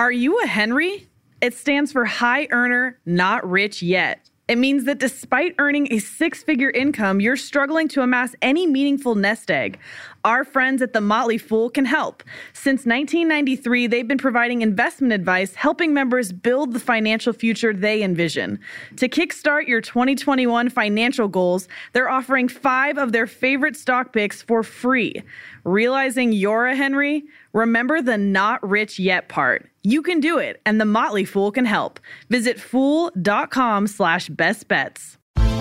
Are you a Henry? It stands for high earner, not rich yet. It means that despite earning a six-figure income, you're struggling to amass any meaningful nest egg. Our friends at The Motley Fool can help. Since 1993, they've been providing investment advice, helping members build the financial future they envision. To kickstart your 2021 financial goals, they're offering 5 of their favorite stock picks for free. Realizing you're a Henry? Remember the not rich yet part. You can do it, and The Motley Fool can help. Visit fool.com/best bets.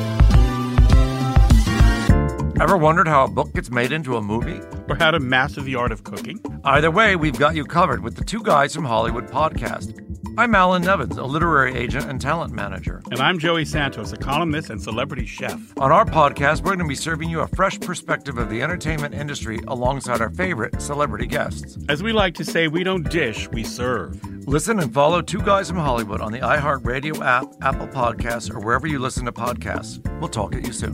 Ever wondered how a book gets made into a movie? Or how to master the art of cooking? Either way, we've got you covered with the Two Guys from Hollywood podcast. I'm Alan Nevins, a literary agent and talent manager. And I'm Joey Santos, a columnist and celebrity chef. On our podcast, we're going to be serving you a fresh perspective of the entertainment industry alongside our favorite celebrity guests. As we like to say, we don't dish, we serve. Listen and follow Two Guys from Hollywood on the iHeartRadio app, Apple Podcasts, or wherever you listen to podcasts. We'll talk at you soon.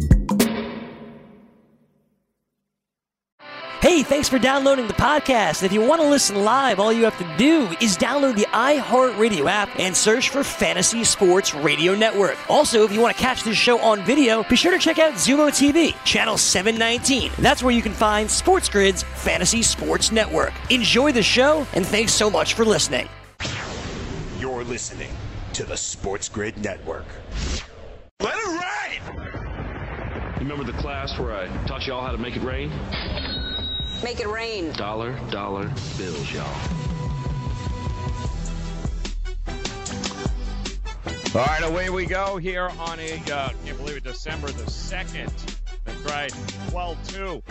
Hey, thanks for downloading the podcast. If you want to listen live, all you have to do is download the iHeartRadio app and search for Fantasy Sports Radio Network. Also, if you want to catch this show on video, be sure to check out Zumo TV, channel 719. That's where you can find Sports Grid's Fantasy Sports Network. Enjoy the show, and thanks so much for listening. You're listening to the Sports Grid Network. Let it rain! Remember the class where I taught y'all how to make it rain? Make it rain. Dollar bills, y'all. All right, away we go here on a, can't believe it, December the 2nd. That's right, 12/2,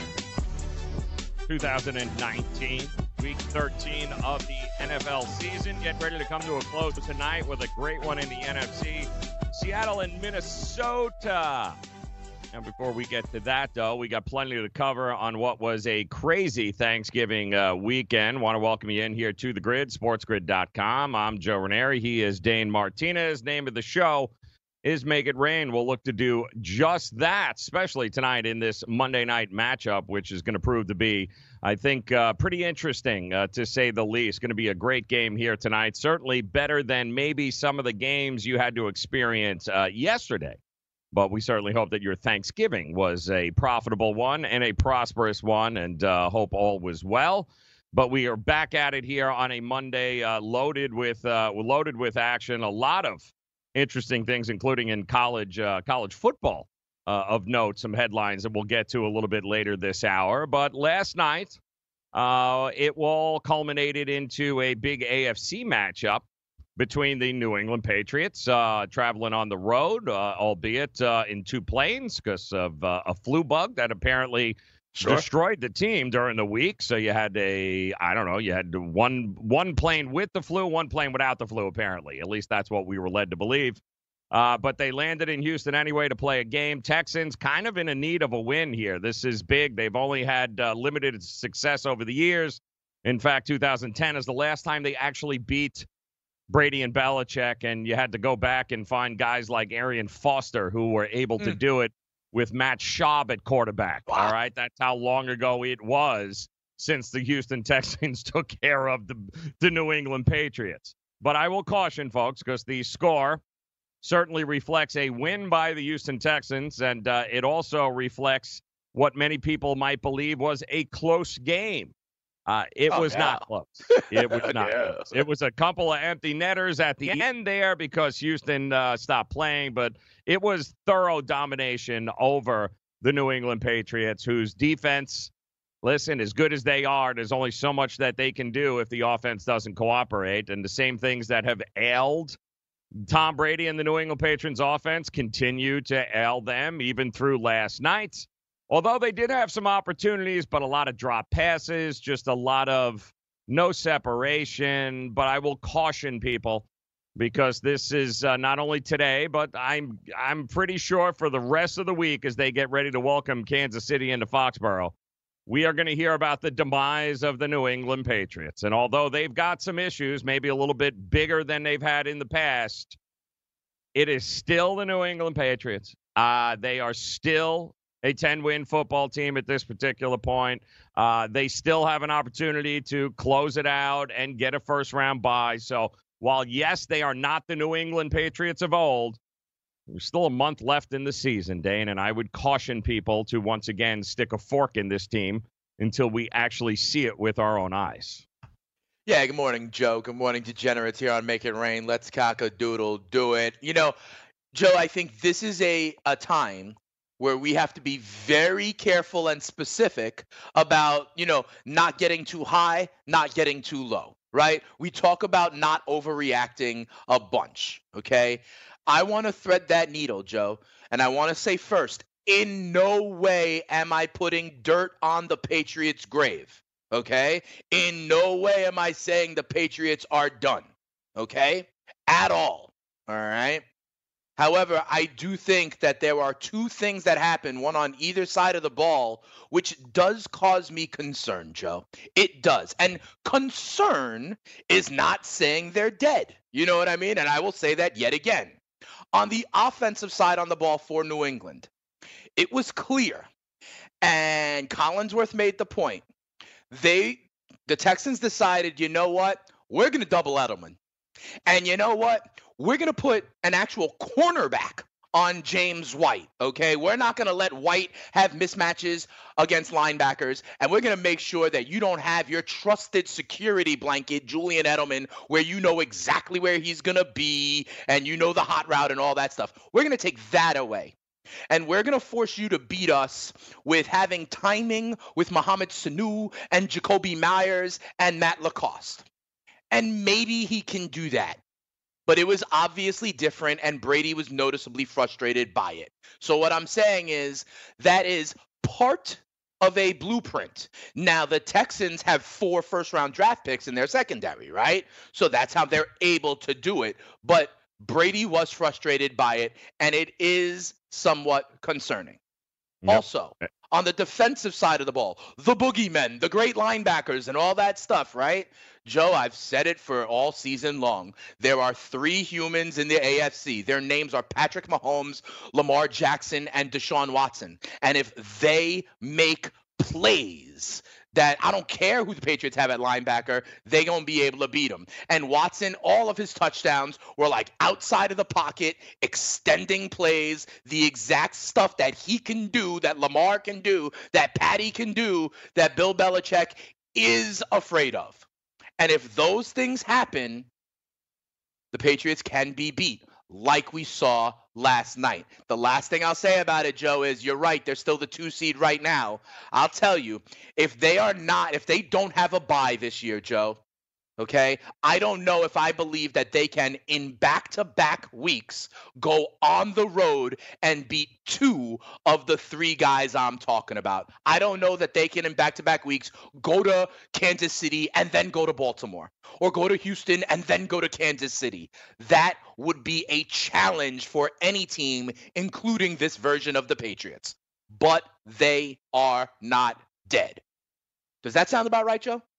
2019, week 13 of the NFL season. Get ready to come to a close tonight with a great one in the NFC. Seattle and Minnesota. And before we get to that, though, we got plenty to cover on what was a crazy Thanksgiving weekend. Want to welcome you in here to the Grid, sportsgrid.com. I'm Joe Ranieri. He is Dane Martinez. Name of the show is Make It Rain. We'll look to do just that, especially tonight in this Monday night matchup, which is going to prove to be, I think, pretty interesting, to say the least. Going to be a great game here tonight. Certainly better than maybe some of the games you had to experience yesterday. But we certainly hope that your Thanksgiving was a profitable one and a prosperous one, and hope all was well. But we are back at it here on a Monday, loaded with action. A lot of interesting things, including in college football of note. Some headlines that we'll get to a little bit later this hour. But last night, it all culminated into a big AFC matchup between the New England Patriots, traveling on the road, albeit in 2 planes because of a flu bug that apparently destroyed the team during the week. So you had one plane with the flu, 1 plane without the flu, apparently. At least that's what we were led to believe. But they landed in Houston anyway to play a game. Texans kind of in a need of a win here. This is big. They've only had limited success over the years. In fact, 2010 is the last time they actually beat Brady and Belichick, and you had to go back and find guys like Arian Foster who were able to do it with Matt Schaub at quarterback. Wow. All right, that's how long ago it was since the Houston Texans took care of the New England Patriots. But I will caution, folks, because the score certainly reflects a win by the Houston Texans, and it also reflects what many people might believe was a close game. It was not close. It was not close. It was a couple of empty netters at the end there because Houston stopped playing, but it was thorough domination over the New England Patriots, whose defense, listen, as good as they are, there's only so much that they can do if the offense doesn't cooperate, and the same things that have ailed Tom Brady and the New England Patriots offense continue to ail them even through last night. Although they did have some opportunities, but a lot of drop passes, just a lot of no separation. But I will caution people because this is not only today, but I'm pretty sure for the rest of the week as they get ready to welcome Kansas City into Foxborough, we are going to hear about the demise of the New England Patriots. And although they've got some issues, maybe a little bit bigger than they've had in the past, it is still the New England Patriots. They are still a 10-win football team at this particular point. They still have an opportunity to close it out and get a first-round bye. So while, yes, they are not the New England Patriots of old, there's still a month left in the season, Dane, and I would caution people to once again stick a fork in this team until we actually see it with our own eyes. Yeah, good morning, Joe. Good morning, degenerates here on Make It Rain. Let's cock-a-doodle do it. You know, Joe, I think this is a time where we have to be very careful and specific about, not getting too high, not getting too low, right? We talk about not overreacting a bunch, okay? I want to thread that needle, Joe, and I want to say first, in no way am I putting dirt on the Patriots' grave, okay? In no way am I saying the Patriots are done, okay? At all, all right? However, I do think that there are two things that happen, one on either side of the ball, which does cause me concern, Joe. It does. And concern is not saying they're dead. You know what I mean? And I will say that yet again. On the offensive side on the ball for New England, it was clear, and Collinsworth made the point. The Texans decided, you know what? We're going to double Edelman. And you know what? We're going to put an actual cornerback on James White, okay? We're not going to let White have mismatches against linebackers, and we're going to make sure that you don't have your trusted security blanket, Julian Edelman, where you know exactly where he's going to be and you know the hot route and all that stuff. We're going to take that away. And we're going to force you to beat us with having timing with Mohamed Sanu and Jacoby Myers and Matt Lacoste. And maybe he can do that. But it was obviously different, and Brady was noticeably frustrated by it. So what I'm saying is that is part of a blueprint. Now, the Texans have 4 first-round draft picks in their secondary, right? So that's how they're able to do it. But Brady was frustrated by it, and it is somewhat concerning. Yep. Also, on the defensive side of the ball, the boogeymen, the great linebackers, and all that stuff, right? Joe, I've said it for all season long. There are 3 humans in the AFC. Their names are Patrick Mahomes, Lamar Jackson, and Deshaun Watson. And if they make plays that I don't care who the Patriots have at linebacker, they're going to be able to beat them. And Watson, all of his touchdowns were like outside of the pocket, extending plays, the exact stuff that he can do, that Lamar can do, that Patty can do, that Bill Belichick is afraid of. And if those things happen, the Patriots can be beat, like we saw last night. The last thing I'll say about it, Joe, is you're right. They're still the 2 seed right now. I'll tell you, if they don't have a bye this year, Joe, okay, I don't know if I believe that they can, in back-to-back weeks, go on the road and beat 2 of the 3 guys I'm talking about. I don't know that they can, in back-to-back weeks, go to Kansas City and then go to Baltimore, or go to Houston and then go to Kansas City. That would be a challenge for any team, including this version of the Patriots. But they are not dead. Does that sound about right, Joe?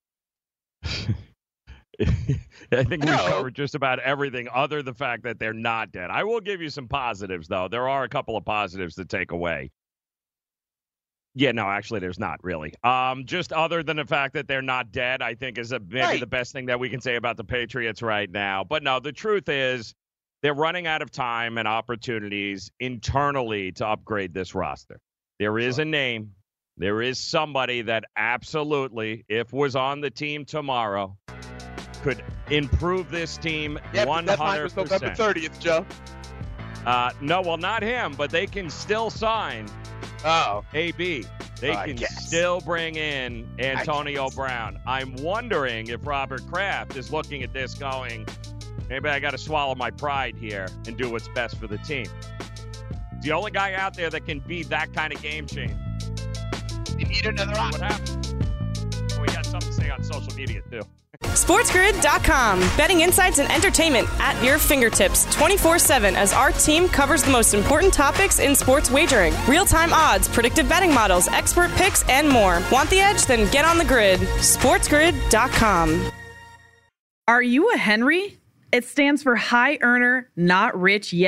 I think we covered just about everything other than the fact that they're not dead. I will give you some positives, though. There are a couple of positives to take away. Yeah, no, actually, there's not really. Just other than the fact that they're not dead, I think is maybe the best thing that we can say about the Patriots right now. But no, the truth is they're running out of time and opportunities internally to upgrade this roster. There is a name. There is somebody that absolutely, if was on the team tomorrow, could improve this team 100%. That line was November 30th, Joe. No, well, not him, but they can still sign AB. They can still bring in Antonio Brown. I'm wondering if Robert Kraft is looking at this going, maybe I got to swallow my pride here and do what's best for the team. It's the only guy out there that can be that kind of game changer. You need another option. What happened? We got something to say on social media, too. SportsGrid.com. Betting insights and entertainment at your fingertips 24/7 as our team covers the most important topics in sports wagering. Real-time odds, predictive betting models, expert picks, and more. Want the edge? Then get on the grid. SportsGrid.com. Are you a Henry? It stands for High Earner, Not Rich Yet.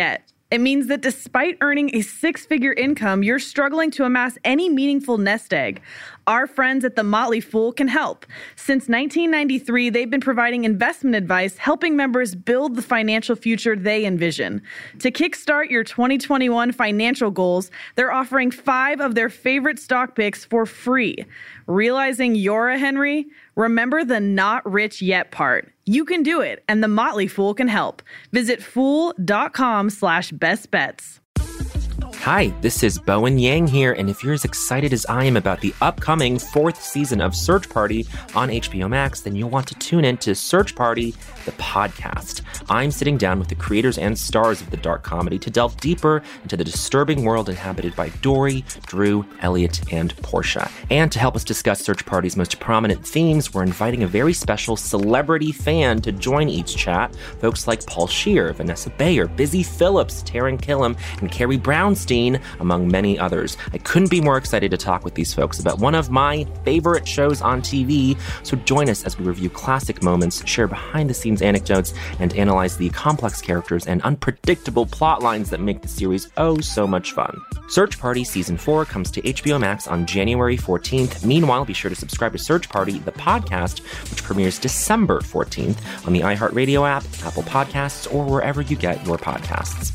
It means that despite earning a six-figure income, you're struggling to amass any meaningful nest egg. Our friends at The Motley Fool can help. Since 1993, they've been providing investment advice, helping members build the financial future they envision. To kickstart your 2021 financial goals, they're offering 5 of their favorite stock picks for free. Realizing you're a Henry? Remember the not rich yet part. You can do it, and The Motley Fool can help. Visit fool.com/best bets. Hi, this is Bowen Yang here, and if you're as excited as I am about the upcoming 4th season of Search Party on HBO Max, then you'll want to tune in to Search Party, the podcast. I'm sitting down with the creators and stars of the dark comedy to delve deeper into the disturbing world inhabited by Dory, Drew, Elliot, and Portia. And to help us discuss Search Party's most prominent themes, we're inviting a very special celebrity fan to join each chat. Folks like Paul Scheer, Vanessa Bayer, Busy Phillips, Taran Killam, and Carrie Brownstein, among many others. I couldn't be more excited to talk with these folks about one of my favorite shows on TV. So join us as we review classic moments, share behind-the-scenes anecdotes, and analyze the complex characters and unpredictable plot lines that make the series oh so much fun. Search Party Season 4 comes to HBO Max on January 14th. Meanwhile, be sure to subscribe to Search Party, the podcast, which premieres December 14th on the iHeartRadio app, Apple Podcasts, or wherever you get your podcasts.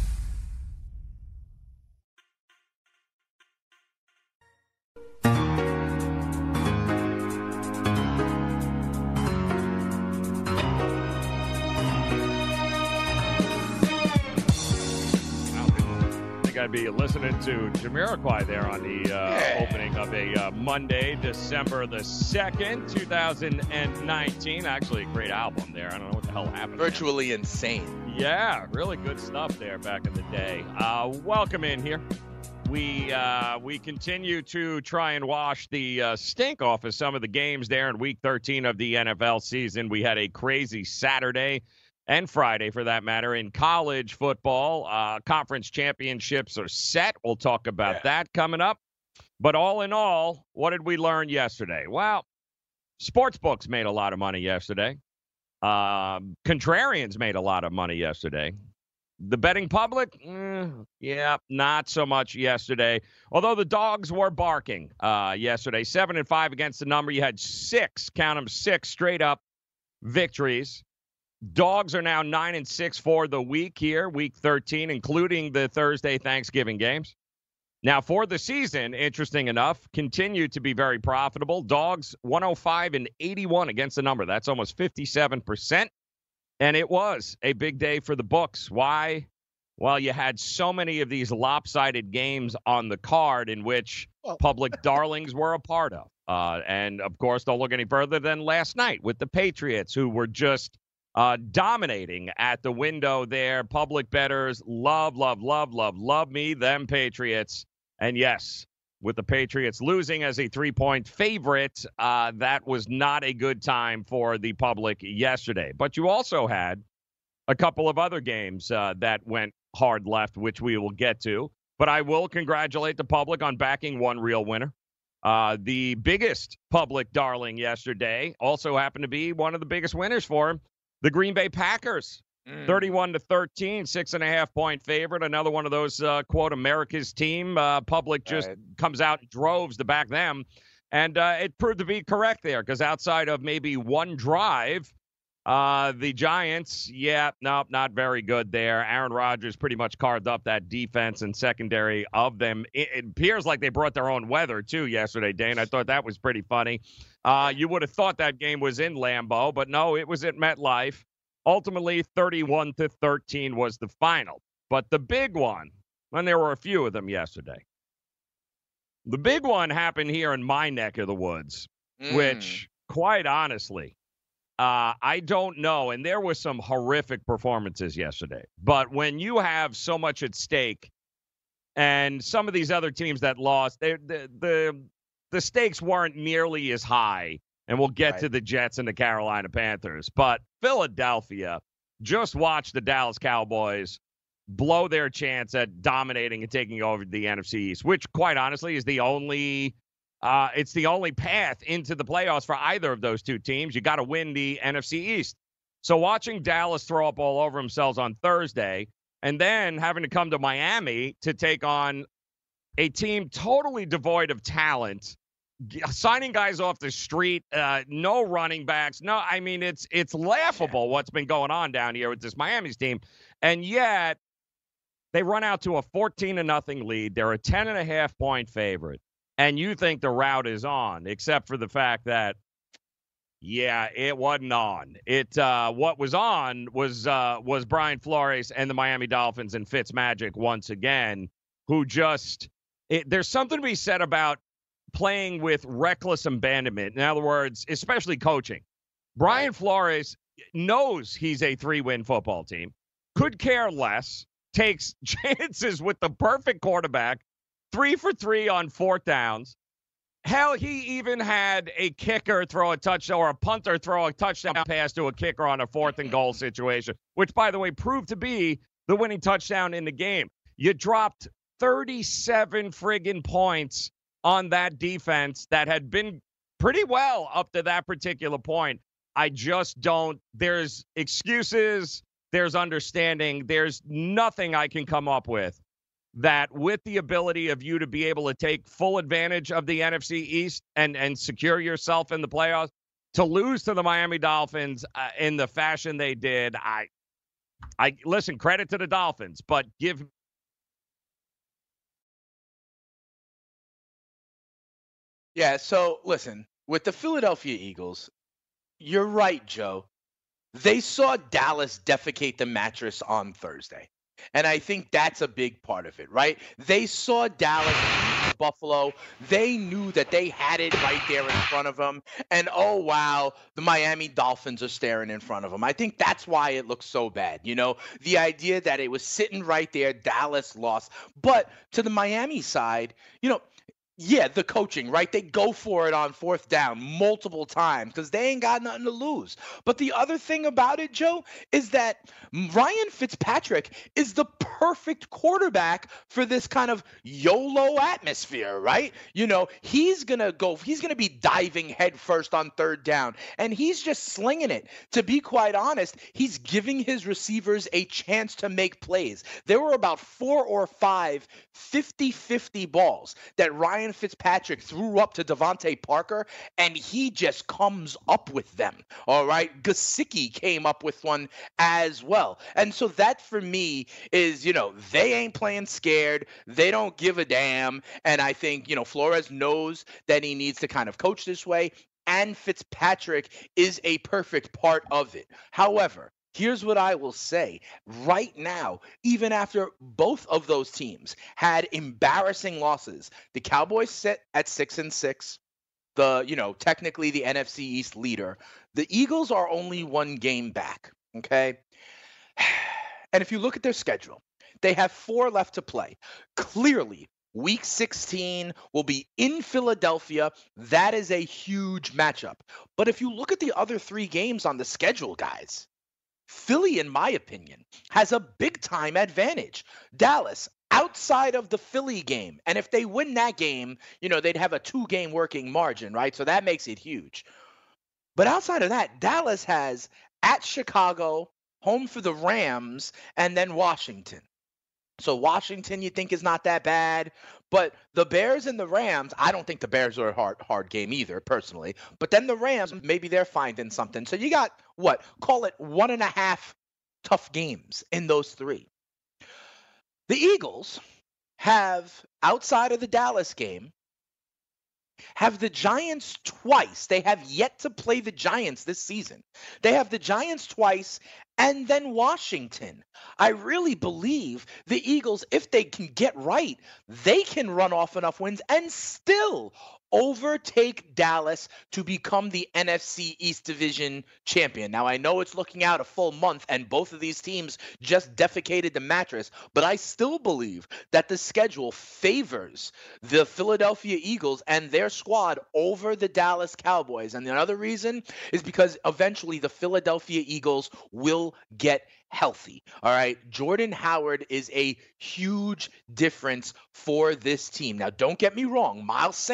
I'd be listening to Jamiroquai there on the opening of a Monday, December the 2nd, 2019. Actually, a great album there. I don't know what the hell happened. Virtually insane. Yeah, really good stuff there back in the day. Welcome in here. We continue to try and wash the stink off of some of the games there in Week 13 of the NFL season. We had a crazy Saturday and Friday, for that matter, in college football. Conference championships are set. We'll talk about that coming up. But all in all, what did we learn yesterday? Well, sportsbooks made a lot of money yesterday. Contrarians made a lot of money yesterday. The betting public, not so much yesterday. Although the dogs were barking yesterday. 7-5 against the number. You had 6, count them, 6 straight up victories. Dogs are now 9-6 for the week here, Week 13, including the Thursday Thanksgiving games. Now, for the season, interesting enough, continue to be very profitable. Dogs 105-81 against the number. That's almost 57%. And it was a big day for the books. Why? Well, you had so many of these lopsided games on the card in which public darlings were a part of. And, of course, don't look any further than last night with the Patriots, who were just dominating at the window there. Public bettors love me, them Patriots. And yes, with the Patriots losing as a 3-point favorite, that was not a good time for the public yesterday. But you also had a couple of other games that went hard left, which we will get to. But I will congratulate the public on backing one real winner. The biggest public darling yesterday also happened to be one of the biggest winners for him. The Green Bay Packers, 31-13, 6.5-point favorite. Another one of those, quote, America's team. Public just comes out in droves to back them. And it proved to be correct there because outside of maybe one drive, the Giants, not very good there. Aaron Rodgers pretty much carved up that defense and secondary of them. It appears like they brought their own weather, too, yesterday, Dane. I thought that was pretty funny. You would have thought that game was in Lambeau, but no, it was at MetLife. Ultimately, 31-13 was the final. But the big one, and there were a few of them yesterday, the big one happened here in my neck of the woods, which, quite honestly, I don't know. And there were some horrific performances yesterday. But when you have so much at stake, and some of these other teams that lost, the stakes weren't nearly as high, and we'll get to the Jets and the Carolina Panthers. But Philadelphia, just watch the Dallas Cowboys blow their chance at dominating and taking over the NFC East, which, quite honestly, is the only path into the playoffs for either of those two teams. You got to win the NFC East. So watching Dallas throw up all over themselves on Thursday, and then having to come to Miami to take on a team totally devoid of talent, signing guys off the street, no running backs. No, I mean, it's laughable what's been going on down here with this Miami's team. And yet they run out to a 14-0 lead. They're a 10.5-point favorite. And you think the route is on, except for the fact that, yeah, it wasn't on. What was on was Brian Flores and the Miami Dolphins and Fitzmagic once again, who just there's something to be said about playing with reckless abandonment. In other words, especially coaching. Brian Flores knows he's a 3-win football team, could care less, takes chances with the perfect quarterback, 3 for 3 on 4th downs. Hell, he even had a kicker throw a touchdown or a punter throw a touchdown pass to a kicker on a 4th and goal situation, which, by the way, proved to be the winning touchdown in the game. You dropped 37 friggin' points on that defense that had been pretty well up to that particular point. I just don't. There's excuses. There's understanding. There's nothing I can come up with that with the ability of you to be able to take full advantage of the NFC East and secure yourself in the playoffs, to lose to the Miami Dolphins in the fashion they did, I listen, credit to the Dolphins, but give. Yeah, so listen, with the Philadelphia Eagles, you're right, Joe. They saw Dallas defecate the mattress on Thursday. And I think that's a big part of it, right? They saw Dallas beat Buffalo. They knew that they had it right there in front of them. And, oh, wow, the Miami Dolphins are staring in front of them. I think that's why it looks so bad. You know, the idea that it was sitting right there, Dallas lost. But to the Miami side, you know, yeah, the coaching, right? They go for it on 4th down multiple times because they ain't got nothing to lose. But the other thing about it, Joe, is that Ryan Fitzpatrick is the perfect quarterback for this kind of YOLO atmosphere, right? You know, he's going to be diving headfirst on 3rd down, and he's just slinging it. To be quite honest, he's giving his receivers a chance to make plays. There were about 4 or 5 50-50 balls that Ryan Fitzpatrick threw up to Devontae Parker, and he just comes up with them. All right. Gesicki came up with one as well. And so that for me is, you know, they ain't playing scared. They don't give a damn. And I think, you know, Flores knows that he needs to kind of coach this way, and Fitzpatrick is a perfect part of it. However, here's what I will say. Right now, even after both of those teams had embarrassing losses, the Cowboys sit at 6-6, technically the NFC East leader. The Eagles are only 1 game back, okay? And if you look at their schedule, they have 4 left to play. Clearly, Week 16 will be in Philadelphia. That is a huge matchup. But if you look at the other 3 games on the schedule, guys, Philly, in my opinion, has a big-time advantage. Dallas, outside of the Philly game, and if they win that game, you know, they'd have a 2-game working margin, right? So that makes it huge. But outside of that, Dallas has at Chicago, home for the Rams, and then Washington. So Washington, you think, is not that bad. But the Bears and the Rams, I don't think the Bears are a hard game either, personally. But then the Rams, maybe they're finding something. So you got, call it 1.5 tough games in those 3. The Eagles have, outside of the Dallas game, have the Giants twice. They have yet to play the Giants this season. They have the Giants twice and then Washington. I really believe the Eagles, if they can get right, they can run off enough wins and still overtake Dallas to become the NFC East Division champion. Now, I know it's looking out a full month, and both of these teams just defecated the mattress, but I still believe that the schedule favors the Philadelphia Eagles and their squad over the Dallas Cowboys. And another reason is because eventually the Philadelphia Eagles will get healthy. All right. Jordan Howard is a huge difference for this team. Now, don't get me wrong. Miles Sanders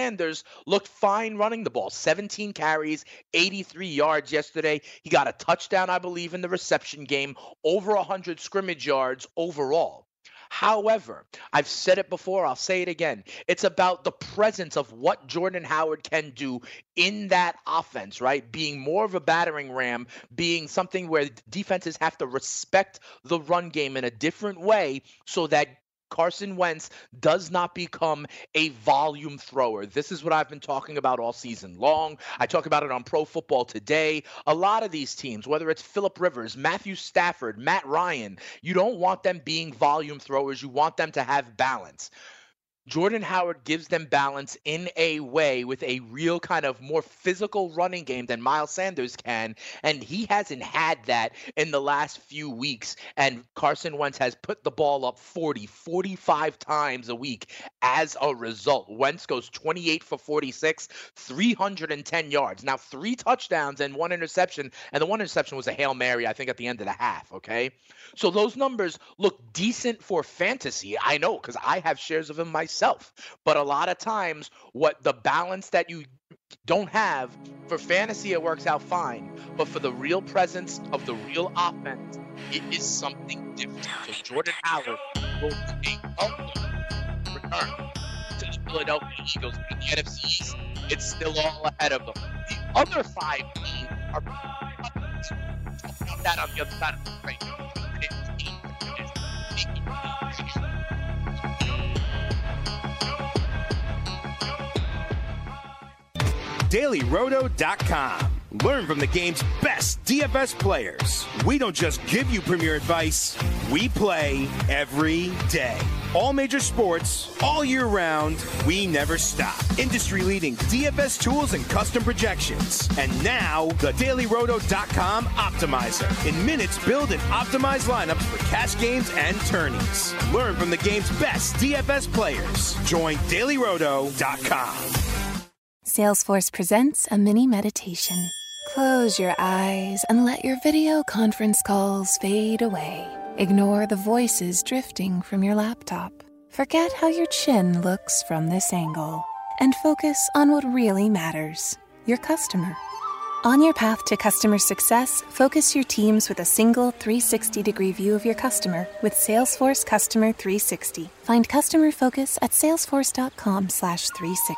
looked fine running the ball. 17 carries, 83 yards yesterday. He got a touchdown, I believe, in the reception game, over 100 scrimmage yards overall. However, I've said it before, I'll say it again. It's about the presence of what Jordan Howard can do in that offense, right? Being more of a battering ram, being something where defenses have to respect the run game in a different way so that Carson Wentz does not become a volume thrower. This is what I've been talking about all season long. I talk about it on Pro Football Today. A lot of these teams, whether it's Phillip Rivers, Matthew Stafford, Matt Ryan, you don't want them being volume throwers. You want them to have balance. Jordan Howard gives them balance in a way with a real kind of more physical running game than Miles Sanders can, and he hasn't had that in the last few weeks, and Carson Wentz has put the ball up 40, 45 times a week as a result. Wentz goes 28 for 46, 310 yards. Now, 3 touchdowns and 1 interception, and the 1 interception was a Hail Mary, I think, at the end of the half, okay? So those numbers look decent for fantasy. I know, because I have shares of him myself. But a lot of times, what the balance that you don't have for fantasy, it works out fine. But for the real presence of the real offense, it is something different. So Jordan Howard will be a return to the Philadelphia Eagles in the NFC East. It's still all ahead of them. The other 5 teams are that on the other side of the break. DailyRoto.com. Learn from the game's best DFS players. We don't just give you premier advice, we play every day. All major sports, all year round, we never stop. Industry-leading DFS tools and custom projections. And now, the DailyRoto.com Optimizer. In minutes, build and optimize lineups for cash games and tourneys. Learn from the game's best DFS players. Join DailyRoto.com. Salesforce presents a mini meditation. Close your eyes and let your video conference calls fade away. Ignore the voices drifting from your laptop. Forget how your chin looks from this angle. And focus on what really matters, your customer. On your path to customer success, focus your teams with a single 360-degree view of your customer with Salesforce Customer 360. Find customer focus at salesforce.com/360.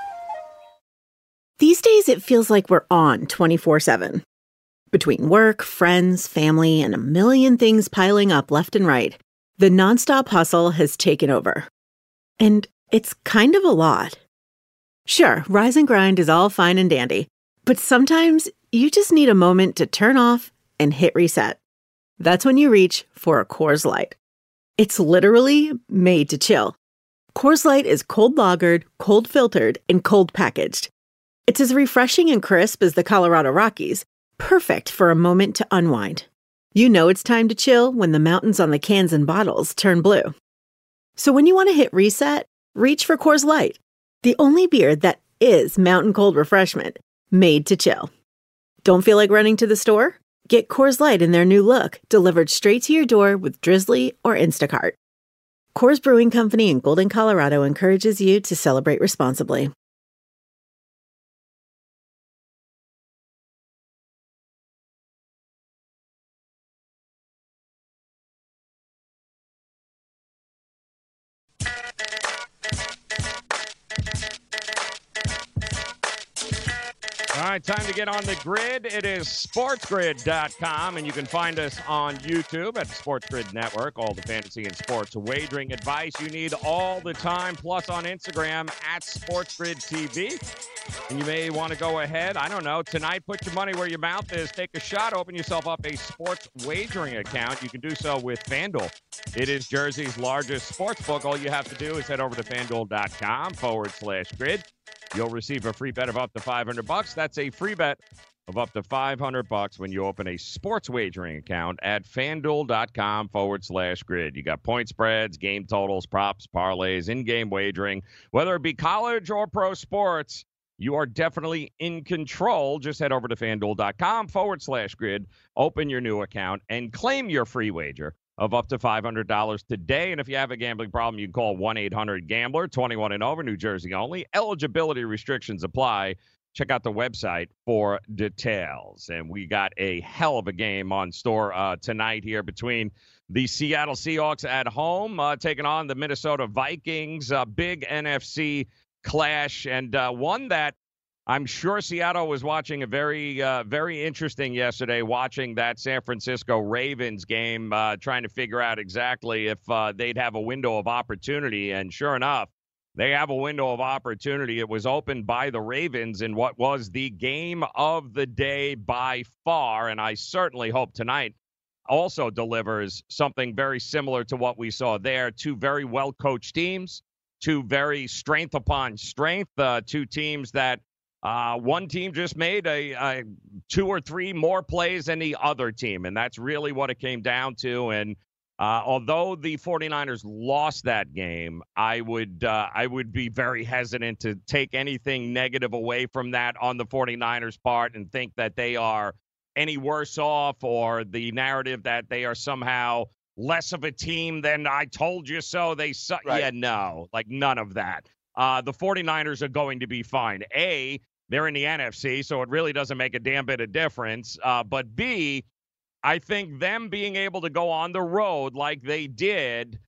These days, it feels like we're on 24/7. Between work, friends, family, and a million things piling up left and right, the nonstop hustle has taken over. And it's kind of a lot. Sure, rise and grind is all fine and dandy, but sometimes you just need a moment to turn off and hit reset. That's when you reach for a Coors Light. It's literally made to chill. Coors Light is cold lagered, cold filtered, and cold packaged. It's as refreshing and crisp as the Colorado Rockies, perfect for a moment to unwind. You know it's time to chill when the mountains on the cans and bottles turn blue. So when you want to hit reset, reach for Coors Light, the only beer that is mountain cold refreshment, made to chill. Don't feel like running to the store? Get Coors Light in their new look, delivered straight to your door with Drizzly or Instacart. Coors Brewing Company in Golden, Colorado encourages you to celebrate responsibly. All right, time to get on the grid. It is sportsgrid.com, and you can find us on YouTube at Sports Grid Network. All the fantasy and sports wagering advice you need all the time, plus on Instagram at SportsGridTV. And you may want to go ahead, I don't know, tonight, put your money where your mouth is. Take a shot, open yourself up a sports wagering account. You can do so with FanDuel. It is Jersey's largest sports book. All you have to do is head over to FanDuel.com/grid. You'll receive a free bet of up to $500. That's a free bet of up to $500 when you open a sports wagering account at FanDuel.com/grid. You got point spreads, game totals, props, parlays, in-game wagering. Whether it be college or pro sports, you are definitely in control. Just head over to FanDuel.com/grid, open your new account, and claim your free wager. of up to $500 today. And if you have a gambling problem, you can call 1-800-GAMBLER, 21 and over, New Jersey only. Eligibility restrictions apply. Check out the website for details. And we got a hell of a game on store tonight here between the Seattle Seahawks at home taking on the Minnesota Vikings. Big NFC clash, and one that I'm sure Seattle was watching a very interesting yesterday, watching that San Francisco Ravens game, trying to figure out exactly if they'd have a window of opportunity. And sure enough, they have a window of opportunity. It was opened by the Ravens in what was the game of the day by far. And I certainly hope tonight also delivers something very similar to what we saw there. Two very well-coached teams, two very strength upon strength, two teams that one team just made a 2 or 3 more plays than the other team. And that's really what it came down to. And although the 49ers lost that game, I would be very hesitant to take anything negative away from that on the 49ers' part and think that they are any worse off, or the narrative that they are somehow less of a team than I told you so. They suck. Right. Yeah, no, like none of that. The 49ers are going to be fine. A, they're in the NFC, so it really doesn't make a damn bit of difference. But B, I think them being able to go on the road like they did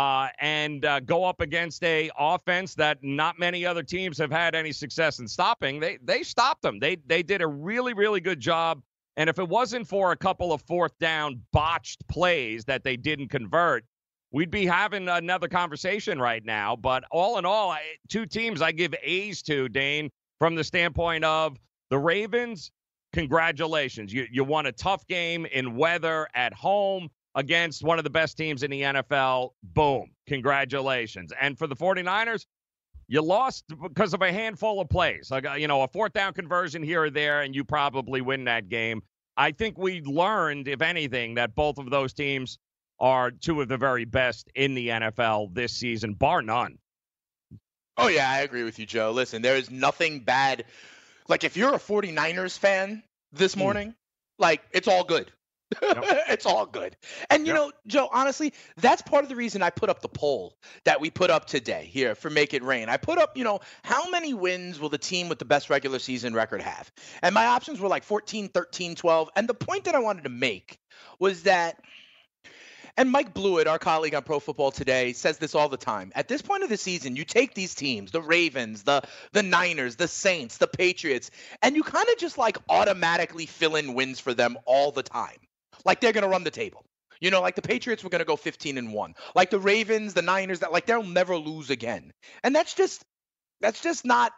and go up against a offense that not many other teams have had any success in stopping, they stopped them. They did a really, really good job. And if it wasn't for a couple of fourth down botched plays that they didn't convert, we'd be having another conversation right now. But all in all, two teams I give A's to, Dane, from the standpoint of the Ravens. Congratulations. You won a tough game in weather at home against one of the best teams in the NFL. Boom. Congratulations. And for the 49ers, you lost because of a handful of plays. Like, a fourth down conversion here or there, and you probably win that game. I think we learned, if anything, that both of those teams are two of the very best in the NFL this season, bar none. Oh, yeah, I agree with you, Joe. Listen, there is nothing bad. Like, if you're a 49ers fan this morning, like, it's all good. Yep. It's all good. And, you know, Joe, honestly, that's part of the reason I put up the poll that we put up today here for Make It Rain. I put up, how many wins will the team with the best regular season record have? And my options were like 14, 13, 12. And the point that I wanted to make was that, and Mike Blewett, our colleague on Pro Football Today, says this all the time. At this point of the season, you take these teams, the Ravens, the Niners, the Saints, the Patriots, and you kind of just like automatically fill in wins for them all the time. Like they're going to run the table. Like the Patriots were going to go 15-1. Like the Ravens, the Niners, that like they'll never lose again. And that's just not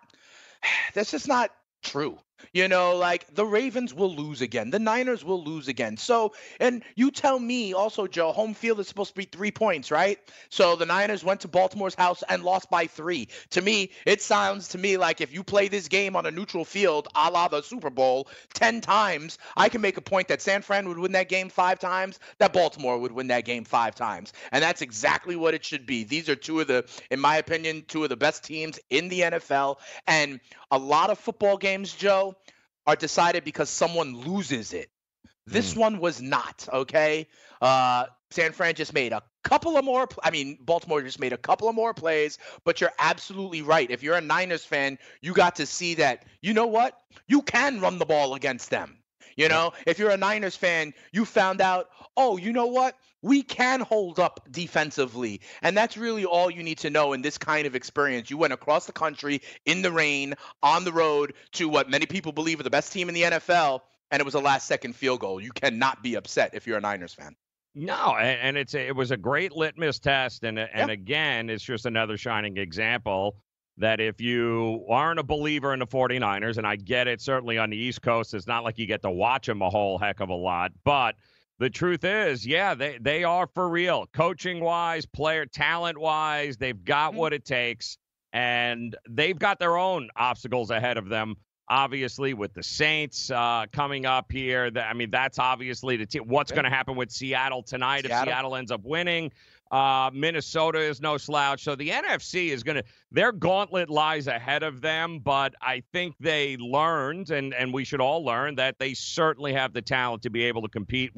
true. Like the Ravens will lose again. The Niners will lose again. So, and you tell me also, Joe, home field is supposed to be 3 points, right? So the Niners went to Baltimore's house and lost by 3. To me, it sounds to me like if you play this game on a neutral field, a la the Super Bowl, 10 times, I can make a point that San Fran would win that game 5 times, that Baltimore would win that game 5 times. And that's exactly what it should be. These are in my opinion, two of the best teams in the NFL. And a lot of football games, Joe, are decided because someone loses it. This one was not, okay? San Fran just made a couple of more Baltimore just made a couple of more plays, but you're absolutely right. If you're a Niners fan, you got to see that, you know what? You can run the ball against them. If you're a Niners fan, you found out, oh, you know what? We can hold up defensively. And that's really all you need to know in this kind of experience. You went across the country in the rain, on the road to what many people believe are the best team in the NFL, and it was a last-second field goal. You cannot be upset if you're a Niners fan. No, and it was a great litmus test, and again, it's just another shining example that if you aren't a believer in the 49ers, and I get it, certainly on the East Coast, it's not like you get to watch them a whole heck of a lot, but the truth is, yeah, they are for real. Coaching-wise, player talent-wise, they've got what it takes, and they've got their own obstacles ahead of them, obviously, with the Saints coming up here. That's obviously the team. What's going to happen with Seattle tonight if Seattle ends up winning? Minnesota is no slouch. So the NFC is their gauntlet lies ahead of them, but I think they learned, and we should all learn, that they certainly have the talent to be able to compete with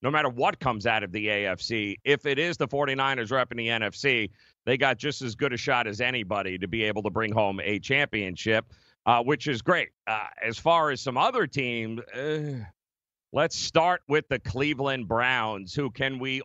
no matter what comes out of the AFC, if it is the 49ers repping the NFC, they got just as good a shot as anybody to be able to bring home a championship, which is great. As far as some other teams, let's start with the Cleveland Browns, who can we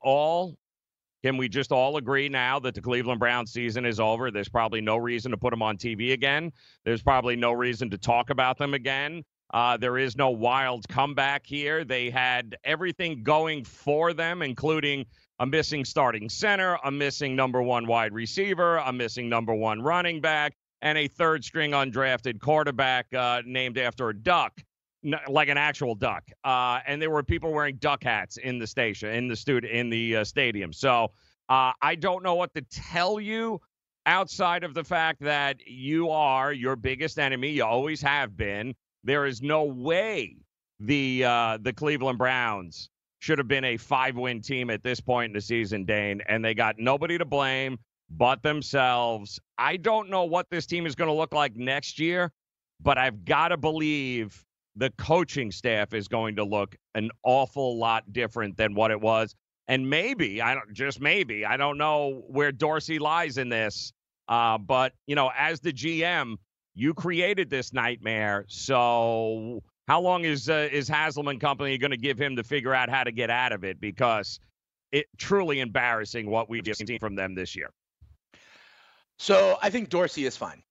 just all agree now that the Cleveland Browns season is over? There's probably no reason to put them on TV again. There's probably no reason to talk about them again. There is no wild comeback here. They had everything going for them, including a missing starting center, a missing number one wide receiver, a missing number one running back, and a third-string undrafted quarterback named after a duck, like an actual duck. And there were people wearing duck hats in the stadium. So I don't know what to tell you outside of the fact that you are your biggest enemy. You always have been. There is no way the Cleveland Browns should have been a 5-win team at this point in the season, Dane, and they got nobody to blame but themselves. I don't know what this team is going to look like next year, but I've got to believe the coaching staff is going to look an awful lot different than what it was. And maybe, I don't know where Dorsey lies in this, but, as the GM, you created this nightmare, so how long is Haslam & Company going to give him to figure out how to get out of it? Because it's truly embarrassing what we've seen from them this year. So I think Dorsey is fine.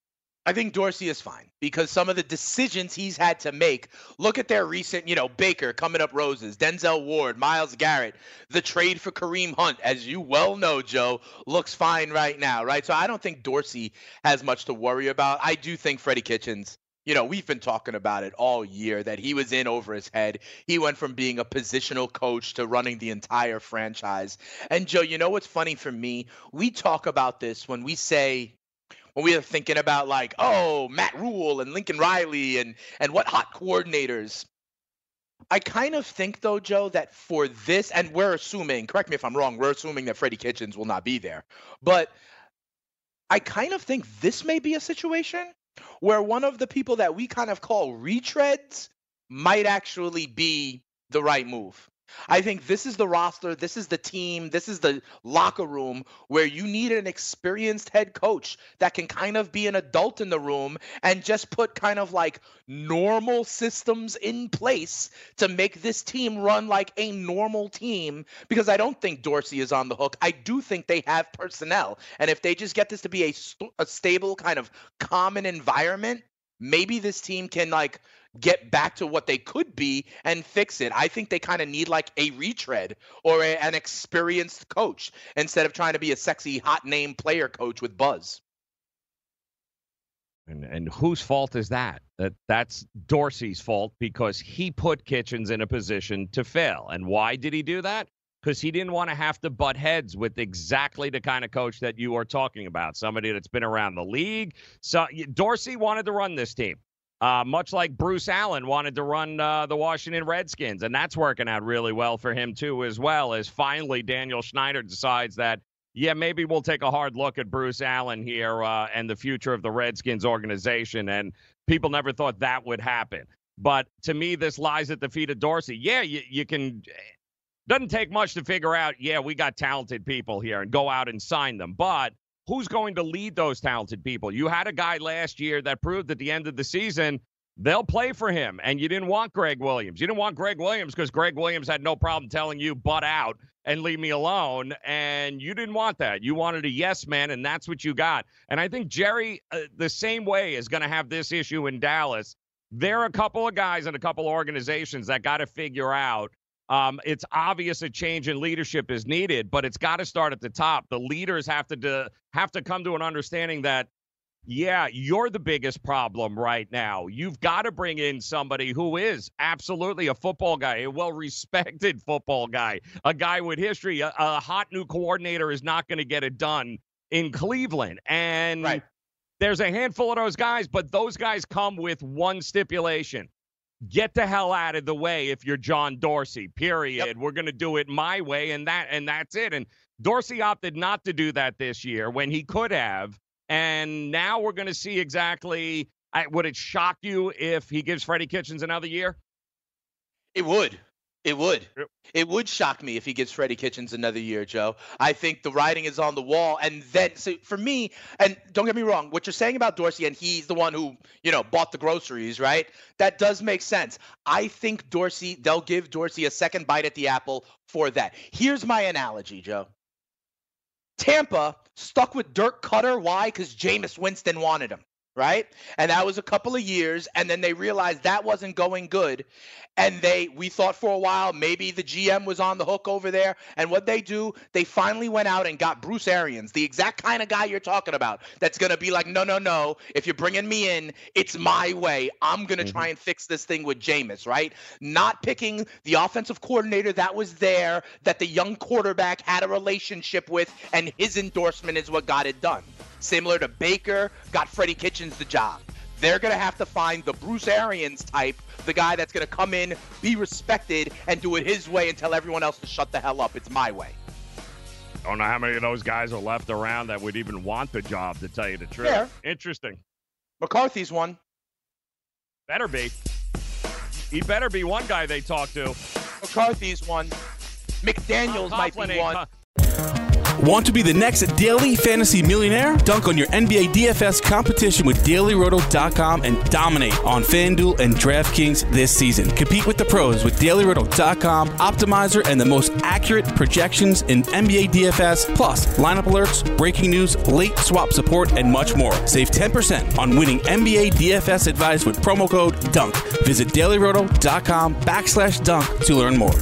Because some of the decisions he's had to make, look at their recent, Baker coming up roses, Denzel Ward, Myles Garrett, the trade for Kareem Hunt, as you well know, Joe, looks fine right now, right? So I don't think Dorsey has much to worry about. I do think Freddie Kitchens, we've been talking about it all year, that he was in over his head. He went from being a positional coach to running the entire franchise. And Joe, what's funny for me? We talk about this when we are thinking about Matt Rule and Lincoln Riley and what hot coordinators. I kind of think, though, Joe, that for this, and we're assuming, correct me if I'm wrong, we're assuming that Freddie Kitchens will not be there. But I kind of think this may be a situation where one of the people that we kind of call retreads might actually be the right move. I think this is the roster, this is the team, this is the locker room where you need an experienced head coach that can kind of be an adult in the room and just put kind of normal systems in place to make this team run like a normal team, because I don't think Dorsey is on the hook. I do think they have personnel. And if they just get this to be a stable kind of common environment, maybe this team can get back to what they could be and fix it. I think they kind of need a retread or an experienced coach instead of trying to be a sexy hot name player coach with buzz. And whose fault is that? That's Dorsey's fault, because he put Kitchens in a position to fail. And why did he do that? Because he didn't want to have to butt heads with exactly the kind of coach that you are talking about, somebody that's been around the league. So Dorsey wanted to run this team. Much like Bruce Allen wanted to run the Washington Redskins, and that's working out really well for him too, as well as finally Daniel Snyder decides that, maybe we'll take a hard look at Bruce Allen here and the future of the Redskins organization, and people never thought that would happen. But to me, this lies at the feet of Dorsey. You can – doesn't take much to figure out, we got talented people here, and go out and sign them, but – who's going to lead those talented people? You had a guy last year that proved at the end of the season they'll play for him, and you didn't want Greg Williams. You didn't want Greg Williams because Greg Williams had no problem telling you, butt out and leave me alone, and you didn't want that. You wanted a yes man, and that's what you got. And I think Jerry, the same way, is going to have this issue in Dallas. There are a couple of guys and a couple of organizations that got to figure out it's obvious a change in leadership is needed, but it's got to start at the top. The leaders have to come to an understanding that, you're the biggest problem right now. You've got to bring in somebody who is absolutely a football guy, a well-respected football guy, a guy with history. A hot new coordinator is not going to get it done in Cleveland. And there's a handful of those guys, but those guys come with one stipulation. Get the hell out of the way if you're John Dorsey, period. Yep. We're going to do it my way, and that's it. And Dorsey opted not to do that this year when he could have. And now we're going to see exactly, would it shock you if he gives Freddie Kitchens another year? It would. It would. It would shock me if he gives Freddie Kitchens another year, Joe. I think the writing is on the wall. And then, so for me, and don't get me wrong, what you're saying about Dorsey, and he's the one who, bought the groceries, right? That does make sense. I think they'll give Dorsey a second bite at the apple for that. Here's my analogy, Joe. Tampa stuck with Dirk Cutter. Why? Because Jameis Winston wanted him. Right? And that was a couple of years. And then they realized that wasn't going good. And we thought for a while, maybe the GM was on the hook over there. And what they do, they finally went out and got Bruce Arians, the exact kind of guy you're talking about. That's going to be like, no. If you're bringing me in, it's my way. I'm going to try and fix this thing with Jameis, right? Not picking the offensive coordinator that was there, that the young quarterback had a relationship with, and his endorsement is what got it done. Similar to Baker, got Freddie Kitchens the job. They're going to have to find the Bruce Arians type, the guy that's going to come in, be respected, and do it his way and tell everyone else to shut the hell up. It's my way. I don't know how many of those guys are left around that would even want the job, to tell you the truth. Fair. Interesting. McCarthy's one. Better be. He better be one guy they talk to. McCarthy's one. McDaniels might be one. Want to be the next daily fantasy millionaire? Dunk on your NBA DFS competition with DailyRoto.com and dominate on FanDuel and DraftKings this season. Compete with the pros with DailyRoto.com, Optimizer, and the most accurate projections in NBA DFS, plus lineup alerts, breaking news, late swap support, and much more. Save 10% on winning NBA DFS advice with promo code DUNK. Visit DailyRoto.com/dunk to learn more.